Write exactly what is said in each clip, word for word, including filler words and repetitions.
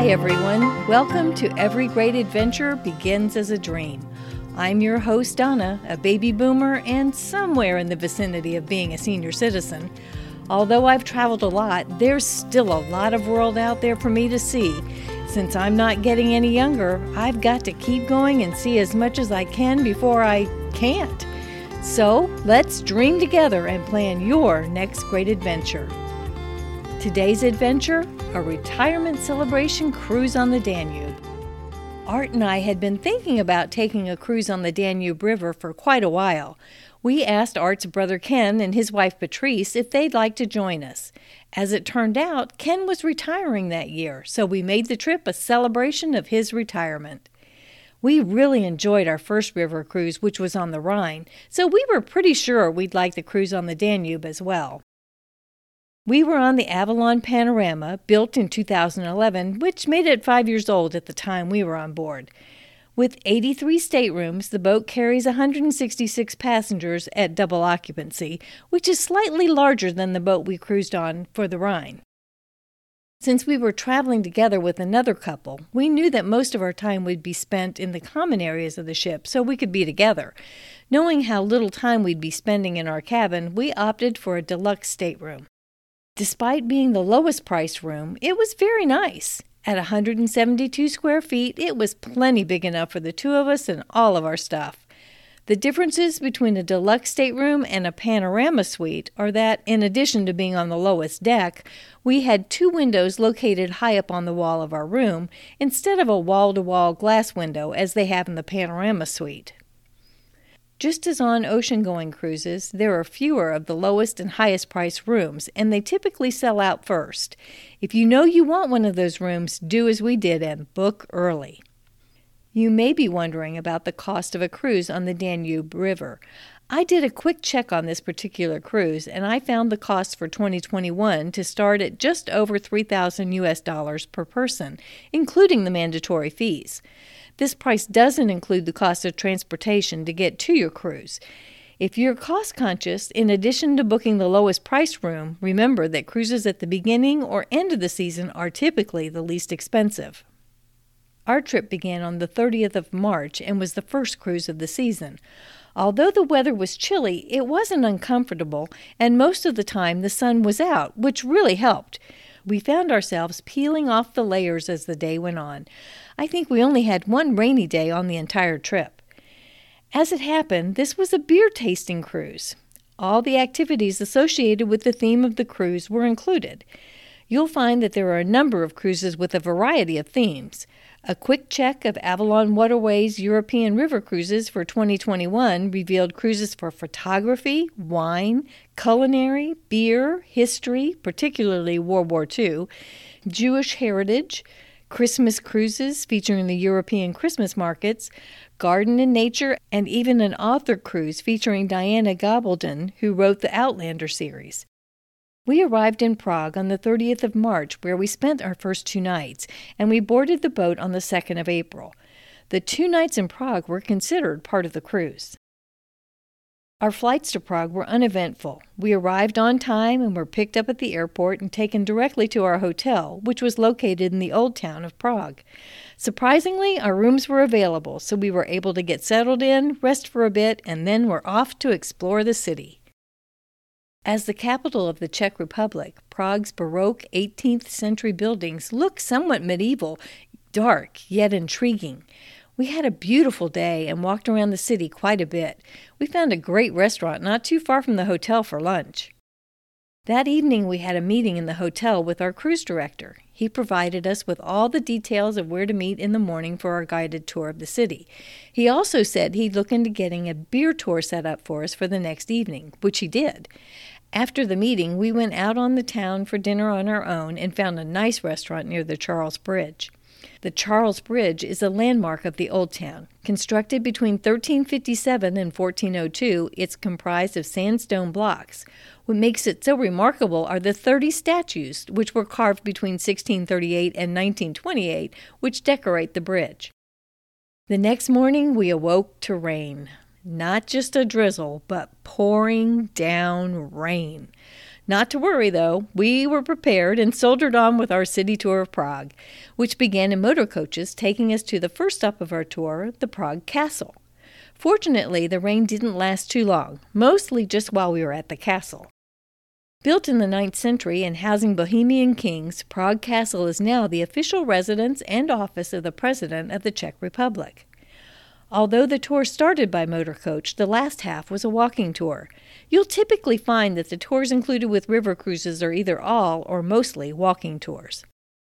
Hi everyone, welcome to Every Great Adventure Begins as a Dream. I'm your host Donna, a baby boomer and somewhere in the vicinity of being a senior citizen. Although I've traveled a lot, there's still a lot of world out there for me to see. Since I'm not getting any younger, I've got to keep going and see as much as I can before I can't. So let's dream together and plan your next great adventure. Today's adventure, a retirement celebration cruise on the Danube. Art and I had been thinking about taking a cruise on the Danube River for quite a while. We asked Art's brother Ken and his wife Patrice if they'd like to join us. As it turned out, Ken was retiring that year, so we made the trip a celebration of his retirement. We really enjoyed our first river cruise, which was on the Rhine, so we were pretty sure we'd like the cruise on the Danube as well. We were on the Avalon Panorama, built in two thousand eleven, which made it five years old at the time we were on board. With eighty-three staterooms, the boat carries one hundred sixty-six passengers at double occupancy, which is slightly larger than the boat we cruised on for the Rhine. Since we were traveling together with another couple, we knew that most of our time would be spent in the common areas of the ship so we could be together. Knowing how little time we'd be spending in our cabin, we opted for a deluxe stateroom. Despite being the lowest priced room, it was very nice. At one hundred seventy-two square feet, it was plenty big enough for the two of us and all of our stuff. The differences between a deluxe stateroom and a panorama suite are that, in addition to being on the lowest deck, we had two windows located high up on the wall of our room, instead of a wall-to-wall glass window as they have in the panorama suite. Just as on ocean-going cruises, there are fewer of the lowest and highest priced rooms, and they typically sell out first. If you know you want one of those rooms, do as we did and book early. You may be wondering about the cost of a cruise on the Danube River. I did a quick check on this particular cruise, and I found the cost for twenty twenty-one to start at just over three thousand U S dollars per person, including the mandatory fees. This price doesn't include the cost of transportation to get to your cruise. If you're cost-conscious, in addition to booking the lowest priced room, remember that cruises at the beginning or end of the season are typically the least expensive. Our trip began on the thirtieth of March and was the first cruise of the season. Although the weather was chilly, it wasn't uncomfortable, and most of the time the sun was out, which really helped. We found ourselves peeling off the layers as the day went on. I think we only had one rainy day on the entire trip. As it happened, this was a beer tasting cruise. All the activities associated with the theme of the cruise were included. You'll find that there are a number of cruises with a variety of themes. A quick check of Avalon Waterways European River Cruises for twenty twenty-one revealed cruises for photography, wine, culinary, beer, history, particularly World War Two, Jewish heritage, Christmas cruises featuring the European Christmas markets, garden and nature, and even an author cruise featuring Diana Gabaldon, who wrote the Outlander series. We arrived in Prague on the thirtieth of March, where we spent our first two nights, and we boarded the boat on the second of April. The two nights in Prague were considered part of the cruise. Our flights to Prague were uneventful. We arrived on time and were picked up at the airport and taken directly to our hotel, which was located in the old town of Prague. Surprisingly, our rooms were available, so we were able to get settled in, rest for a bit, and then were off to explore the city. As the capital of the Czech Republic, Prague's Baroque eighteenth century buildings look somewhat medieval, dark, yet intriguing. We had a beautiful day and walked around the city quite a bit. We found a great restaurant not too far from the hotel for lunch. That evening we had a meeting in the hotel with our cruise director. He provided us with all the details of where to meet in the morning for our guided tour of the city. He also said he'd look into getting a beer tour set up for us for the next evening, which he did. After the meeting, we went out on the town for dinner on our own and found a nice restaurant near the Charles Bridge. The Charles Bridge is a landmark of the Old Town. Constructed between thirteen fifty-seven and fourteen oh two, it's comprised of sandstone blocks. What makes it so remarkable are the thirty statues, which were carved between sixteen thirty-eight and nineteen twenty-eight, which decorate the bridge. The next morning, we awoke to rain. Not just a drizzle, but pouring down rain. Not to worry, though. We were prepared and soldiered on with our city tour of Prague, which began in motor coaches, taking us to the first stop of our tour, the Prague Castle. Fortunately, the rain didn't last too long, mostly just while we were at the castle. Built in the ninth century and housing Bohemian kings, Prague Castle is now the official residence and office of the President of the Czech Republic. Although the tour started by motor coach, the last half was a walking tour. You'll typically find that the tours included with river cruises are either all or mostly walking tours.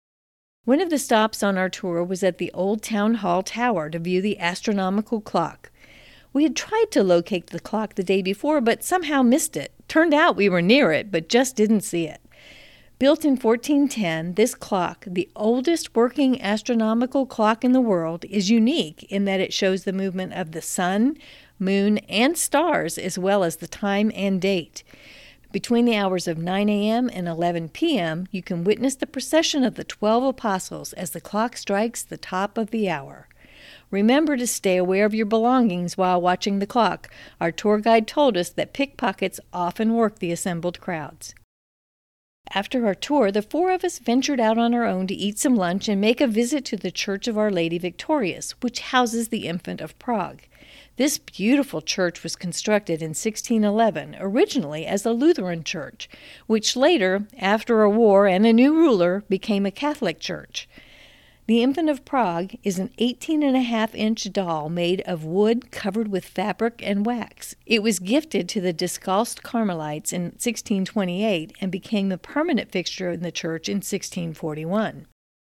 One of the stops on our tour was at the Old Town Hall Tower to view the astronomical clock. We had tried to locate the clock the day before, but somehow missed it. Turned out we were near it, but just didn't see it. Built in fourteen ten, this clock, the oldest working astronomical clock in the world, is unique in that it shows the movement of the sun, moon, and stars, as well as the time and date. Between the hours of nine a.m. and eleven p.m., you can witness the procession of the twelve apostles as the clock strikes the top of the hour. Remember to stay aware of your belongings while watching the clock. Our tour guide told us that pickpockets often work the assembled crowds. After our tour, the four of us ventured out on our own to eat some lunch and make a visit to the Church of Our Lady Victorious, which houses the Infant of Prague. This beautiful church was constructed in sixteen eleven, originally as a Lutheran church, which later, after a war and a new ruler, became a Catholic church. The Infant of Prague is an eighteen and a half inch doll made of wood covered with fabric and wax. It was gifted to the Discalced Carmelites in sixteen twenty-eight and became a permanent fixture in the church in sixteen forty-one.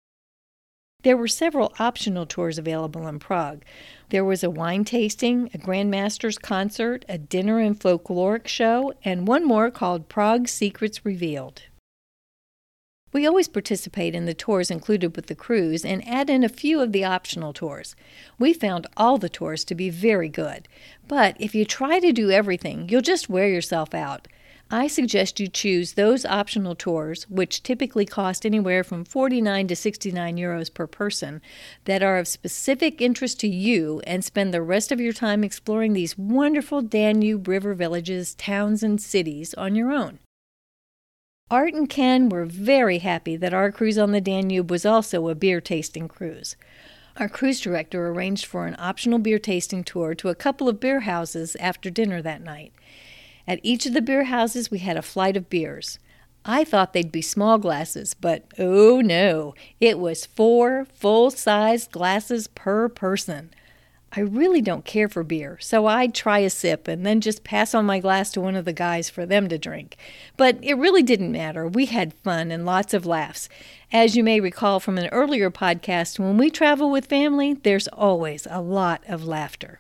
There were several optional tours available in Prague. There was a wine tasting, a Grand Master's concert, a dinner and folkloric show, and one more called Prague Secrets Revealed. We always participate in the tours included with the cruise and add in a few of the optional tours. We found all the tours to be very good, but if you try to do everything, you'll just wear yourself out. I suggest you choose those optional tours, which typically cost anywhere from forty-nine to sixty-nine euros per person, that are of specific interest to you, and spend the rest of your time exploring these wonderful Danube River villages, towns, and cities on your own. Art and Ken were very happy that our cruise on the Danube was also a beer tasting cruise. Our cruise director arranged for an optional beer tasting tour to a couple of beer houses after dinner that night. At each of the beer houses, we had a flight of beers. I thought they'd be small glasses, but oh no, it was four full-sized glasses per person. I really don't care for beer, so I'd try a sip and then just pass on my glass to one of the guys for them to drink. But it really didn't matter. We had fun and lots of laughs. As you may recall from an earlier podcast, when we travel with family, there's always a lot of laughter.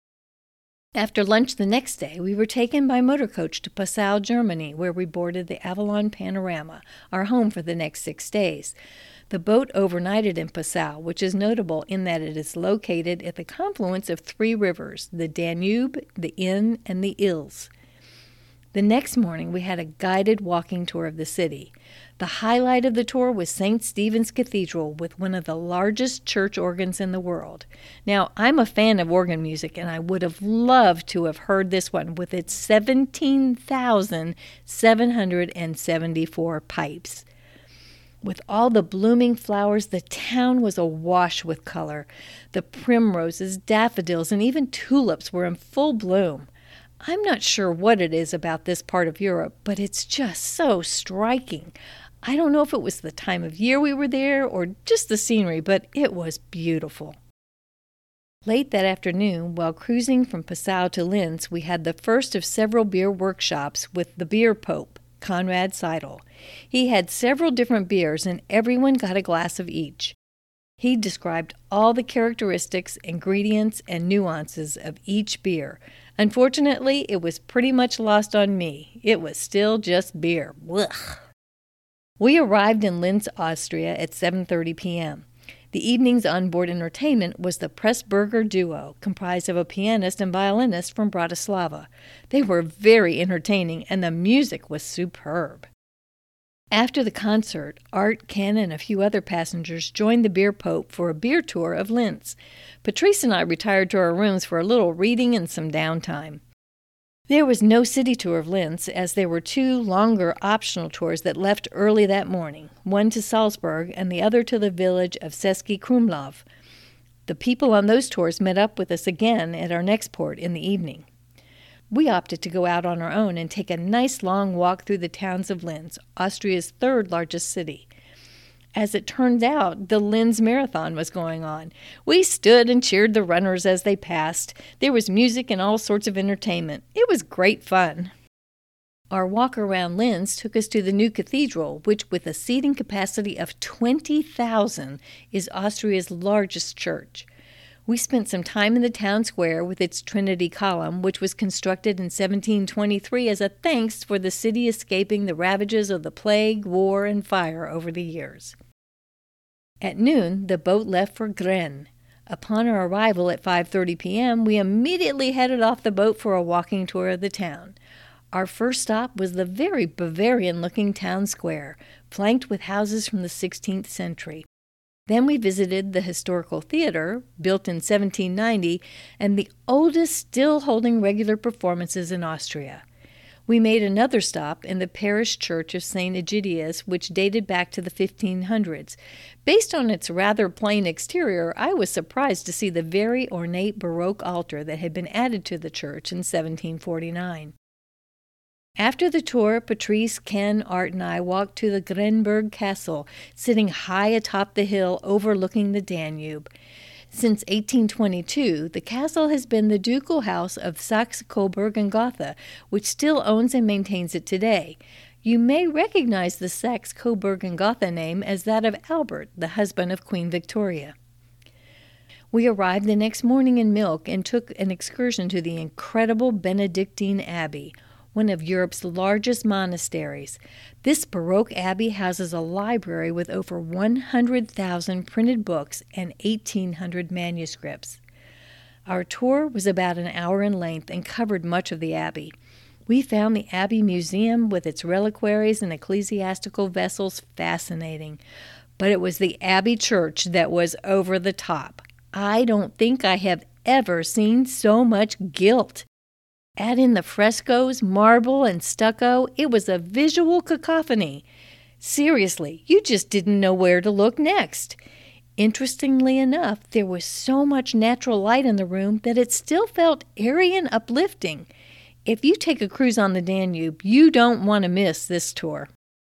After lunch the next day, we were taken by motor coach to Passau, Germany, where we boarded the Avalon Panorama, our home for the next six days. The boat overnighted in Passau, which is notable in that it is located at the confluence of three rivers, the Danube, the Inn, and the Ilz. The next morning, we had a guided walking tour of the city. The highlight of the tour was Saint Stephen's Cathedral, with one of the largest church organs in the world. Now, I'm a fan of organ music, and I would have loved to have heard this one with its seventeen thousand seven hundred seventy-four pipes. With all the blooming flowers, the town was awash with color. The primroses, daffodils, and even tulips were in full bloom. I'm not sure what it is about this part of Europe, but it's just so striking. I don't know if it was the time of year we were there or just the scenery, but it was beautiful. Late that afternoon, while cruising from Passau to Linz, we had the first of several beer workshops with the beer pope, Konrad Seidel. He had several different beers, and everyone got a glass of each. He described all the characteristics, ingredients, and nuances of each beer. Unfortunately, it was pretty much lost on me. It was still just beer. Blech. We arrived in Linz, Austria at seven thirty p.m. The evening's onboard entertainment was the Pressburger duo, comprised of a pianist and violinist from Bratislava. They were very entertaining, and the music was superb. After the concert, Art, Ken, and a few other passengers joined the beer pope for a beer tour of Linz. Patrice and I retired to our rooms for a little reading and some downtime. There was no city tour of Linz, as there were two longer optional tours that left early that morning, one to Salzburg and the other to the village of Český Krumlov. The people on those tours met up with us again at our next port in the evening. We opted to go out on our own and take a nice long walk through the towns of Linz, Austria's third largest city. As it turned out, the Linz Marathon was going on. We stood and cheered the runners as they passed. There was music and all sorts of entertainment. It was great fun. Our walk around Linz took us to the new cathedral, which, with a seating capacity of twenty thousand, is Austria's largest church. We spent some time in the town square with its Trinity Column, which was constructed in seventeen twenty-three as a thanks for the city escaping the ravages of the plague, war, and fire over the years. At noon, the boat left for Gren. Upon our arrival at five thirty p.m., we immediately headed off the boat for a walking tour of the town. Our first stop was the very Bavarian-looking town square, flanked with houses from the sixteenth century. Then we visited the Historical Theater, built in seventeen ninety, and the oldest still holding regular performances in Austria. We made another stop in the parish church of Saint Egidius, which dated back to the fifteen hundreds. Based on its rather plain exterior, I was surprised to see the very ornate Baroque altar that had been added to the church in seventeen forty-nine. After the tour, Patrice, Ken, Art, and I walked to the Grenberg Castle, sitting high atop the hill overlooking the Danube. Since eighteen twenty-two, the castle has been the ducal house of Saxe-Coburg and Gotha, which still owns and maintains it today. You may recognize the Saxe-Coburg and Gotha name as that of Albert, the husband of Queen Victoria. We arrived the next morning in Milk and took an excursion to the incredible Benedictine Abbey, one of Europe's largest monasteries. This Baroque abbey houses a library with over one hundred thousand printed books and eighteen hundred manuscripts. Our tour was about an hour in length and covered much of the abbey. We found the Abbey Museum with its reliquaries and ecclesiastical vessels fascinating, but it was the Abbey Church that was over the top. I don't think I have ever seen so much gilt. Add in the frescoes, marble, and stucco, it was a visual cacophony. Seriously, you just didn't know where to look next. Interestingly enough, there was so much natural light in the room that it still felt airy and uplifting. If you take a cruise on the Danube, you don't want to miss this tour.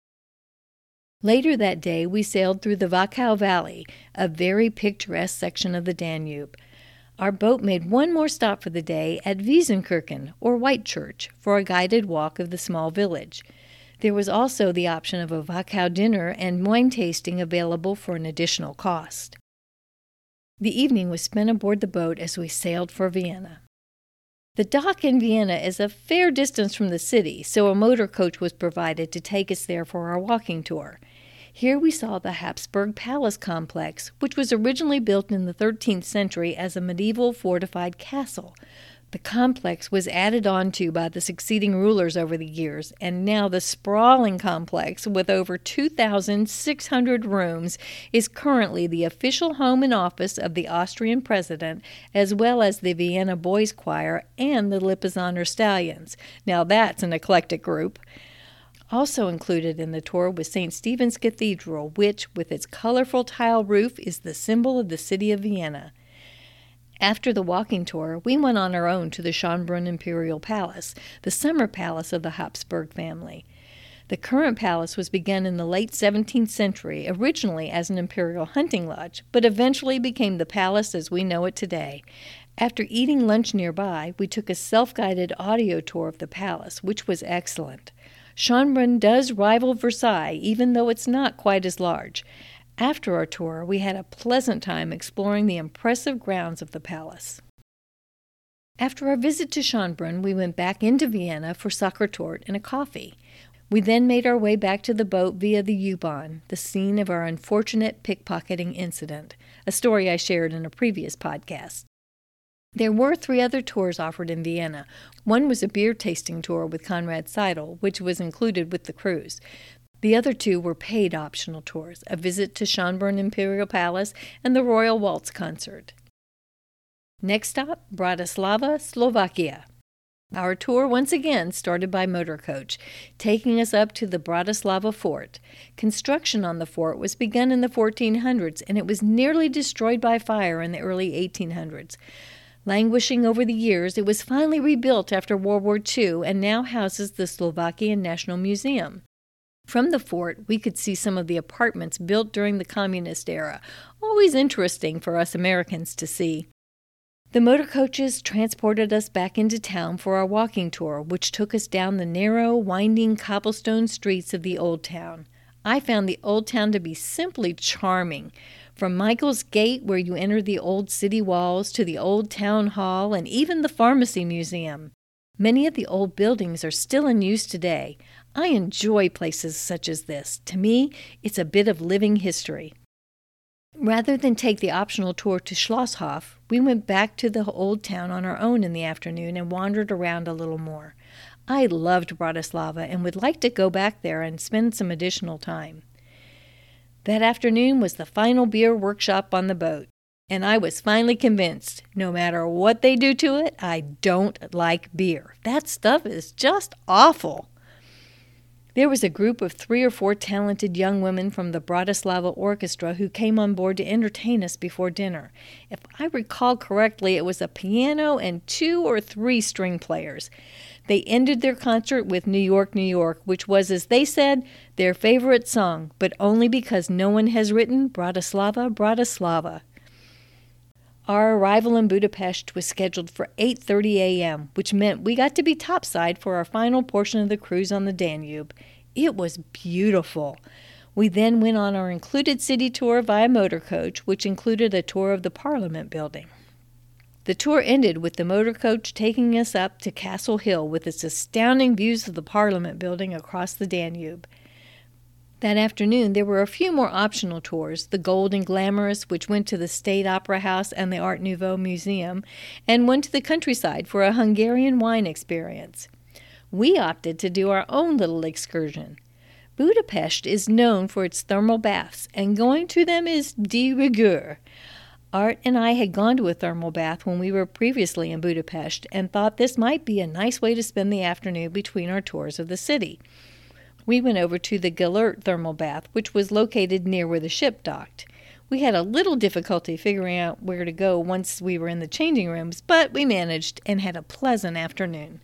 Later that day, we sailed through the Wachau Valley, a very picturesque section of the Danube. Our boat made one more stop for the day at Wiesenkirchen, or Whitechurch, for a guided walk of the small village. There was also the option of a Wachau dinner and wine tasting available for an additional cost. The evening was spent aboard the boat as we sailed for Vienna. The dock in Vienna is a fair distance from the city, so a motor coach was provided to take us there for our walking tour. Here we saw the Habsburg Palace complex, which was originally built in the thirteenth century as a medieval fortified castle. The complex was added on to by the succeeding rulers over the years, and now the sprawling complex, with over two thousand six hundred rooms, is currently the official home and office of the Austrian president, as well as the Vienna Boys Choir and the Lipizzaner Stallions. Now that's an eclectic group. Also included in the tour was Saint Stephen's Cathedral, which, with its colorful tile roof, is the symbol of the city of Vienna. After the walking tour, we went on our own to the Schönbrunn Imperial Palace, the summer palace of the Habsburg family. The current palace was begun in the late seventeenth century, originally as an imperial hunting lodge, but eventually became the palace as we know it today. After eating lunch nearby, we took a self-guided audio tour of the palace, which was excellent. Schönbrunn does rival Versailles, even though it's not quite as large. After our tour, we had a pleasant time exploring the impressive grounds of the palace. After our visit to Schönbrunn, we went back into Vienna for Sachertorte and a coffee. We then made our way back to the boat via the U-Bahn, the scene of our unfortunate pickpocketing incident, a story I shared in a previous podcast. There were three other tours offered in Vienna. One was a beer tasting tour with Conrad Seidel, which was included with the cruise. The other two were paid optional tours, a visit to Schönbrunn Imperial Palace and the Royal Waltz Concert. Next stop, Bratislava, Slovakia. Our tour once again started by motor coach, taking us up to the Bratislava fort. Construction on the fort was begun in the fourteen hundreds, and it was nearly destroyed by fire in the early eighteen hundreds. Languishing over the years, it was finally rebuilt after World War Two and now houses the Slovakian National Museum. From the fort, we could see some of the apartments built during the communist era, always interesting for us Americans to see. The motor coaches transported us back into town for our walking tour, which took us down the narrow, winding cobblestone streets of the Old Town. I found the Old Town to be simply charming. From Michael's Gate, where you enter the old city walls, to the old town hall, and even the pharmacy museum. Many of the old buildings are still in use today. I enjoy places such as this. To me, it's a bit of living history. Rather than take the optional tour to Schlosshof, we went back to the old town on our own in the afternoon and wandered around a little more. I loved Bratislava and would like to go back there and spend some additional time. That afternoon was the final beer workshop on the boat, and I was finally convinced, no matter what they do to it, I don't like beer. That stuff is just awful. There was a group of three or four talented young women from the Bratislava Orchestra who came on board to entertain us before dinner. If I recall correctly, it was a piano and two or three string players. They ended their concert with New York, New York, which was, as they said, their favorite song, but only because no one has written Bratislava, Bratislava. Our arrival in Budapest was scheduled for eight thirty a.m., which meant we got to be topside for our final portion of the cruise on the Danube. It was beautiful. We then went on our included city tour via motor coach, which included a tour of the Parliament building. The tour ended with the motor coach taking us up to Castle Hill with its astounding views of the Parliament building across the Danube. That afternoon, there were a few more optional tours, the Gold and Glamorous, which went to the State Opera House and the Art Nouveau Museum, and one to the countryside for a Hungarian wine experience. We opted to do our own little excursion. Budapest is known for its thermal baths, and going to them is de rigueur. Art and I had gone to a thermal bath when we were previously in Budapest and thought this might be a nice way to spend the afternoon between our tours of the city. We went over to the Gellert thermal bath, which was located near where the ship docked. We had a little difficulty figuring out where to go once we were in the changing rooms, but we managed and had a pleasant afternoon.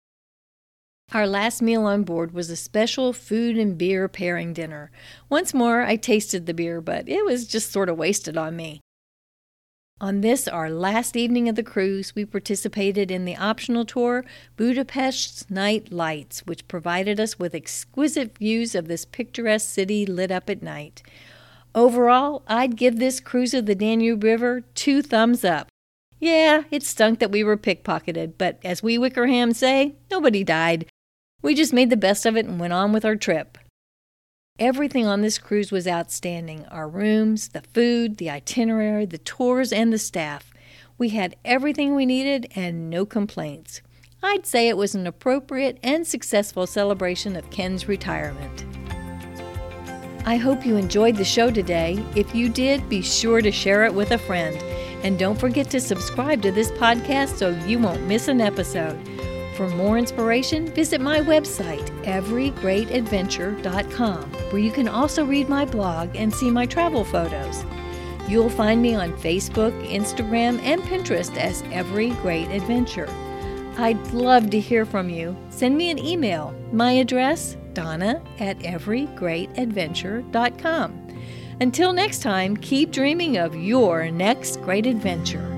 Our last meal on board was a special food and beer pairing dinner. Once more, I tasted the beer, but it was just sort of wasted on me. On this, our last evening of the cruise, we participated in the optional tour, Budapest's Night Lights, which provided us with exquisite views of this picturesque city lit up at night. Overall, I'd give this cruise of the Danube River two thumbs up. Yeah, it stunk that we were pickpocketed, but as we Wickerham say, nobody died. We just made the best of it and went on with our trip. Everything on this cruise was outstanding. Our rooms, the food, the itinerary, the tours, and the staff. We had everything we needed and no complaints. I'd say it was an appropriate and successful celebration of Ken's retirement. I hope you enjoyed the show today. If you did, be sure to share it with a friend. And don't forget to subscribe to this podcast so you won't miss an episode. For more inspiration, visit my website, every great adventure dot com, where you can also read my blog and see my travel photos. You'll find me on Facebook, Instagram, and Pinterest as Every Great Adventure. I'd love to hear from you. Send me an email. My address, Donna at every great adventure dot com. Until next time, keep dreaming of your next great adventure.